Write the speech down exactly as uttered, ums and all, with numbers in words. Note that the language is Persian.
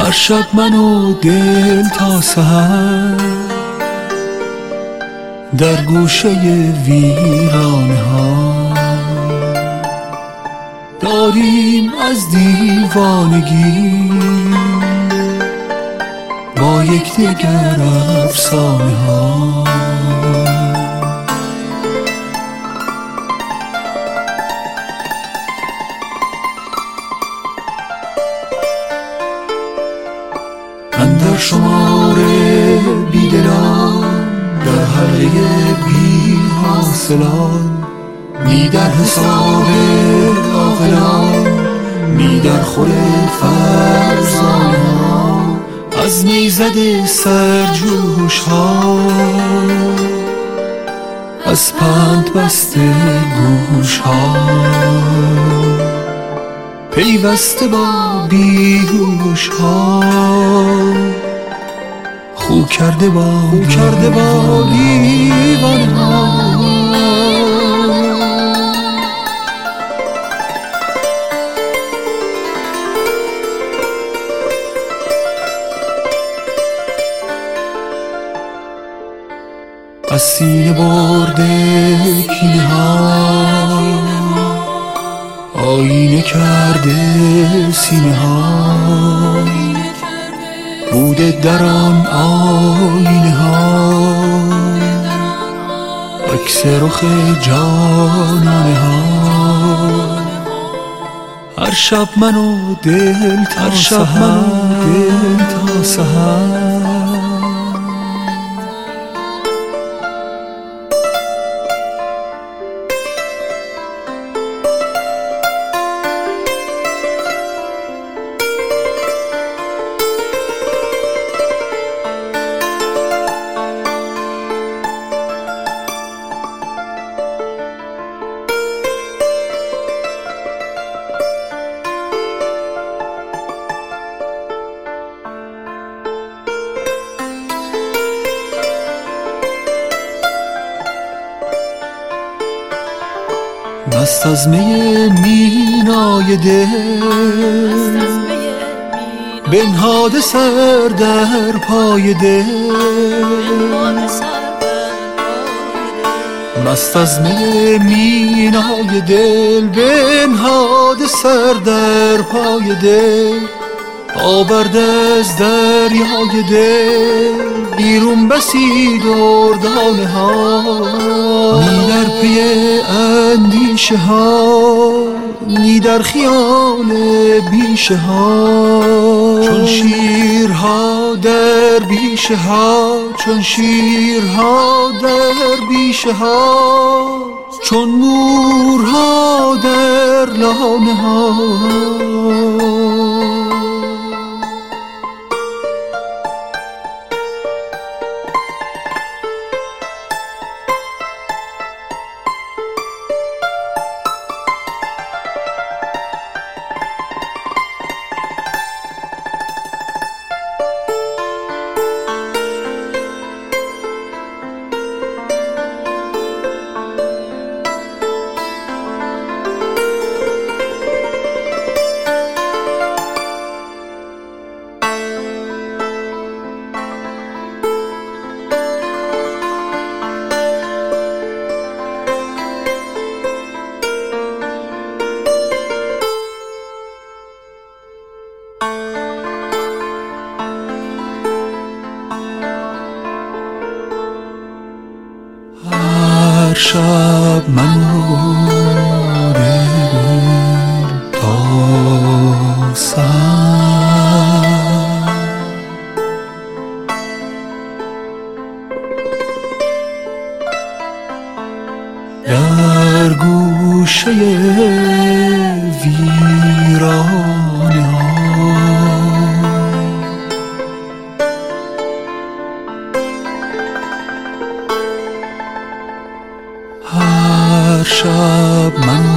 هر شب من و دل تا سحر در گوشه ویرانه ها داریم از دیوانگی با یکدیگر افسانه ها. اندر شمار بیدلان در حلقه بی حاصلان، نی در حساب عاقلان نی در خور فرزانه ها، از میزد سرجوش ها از پند بسته گوش ها پیوسته با بیهوش ها خو کرده با خو کرده با دیوانه ها. از سینه برده کینه ها آینه کرده سینه ها، بوده در آن آینه ها عکس رخ جانانه ها. هر شب من و دل تا سحر دل تا سحر مست از می مینای دل بنهاده سر در پای دل، مست از می مینای دل بنهاده سر در پای دل، آورده از دریای دل بیرون بسی دردانه ها، نی در پی اندیشه ها نی در خیال بیشه ها، چون شیرها در بیشه ها چون شیرها در بیشه ها، چون مورها در لانه ها. هر شب من و دل تا سحر در گوشه ویرانه ها هر شب من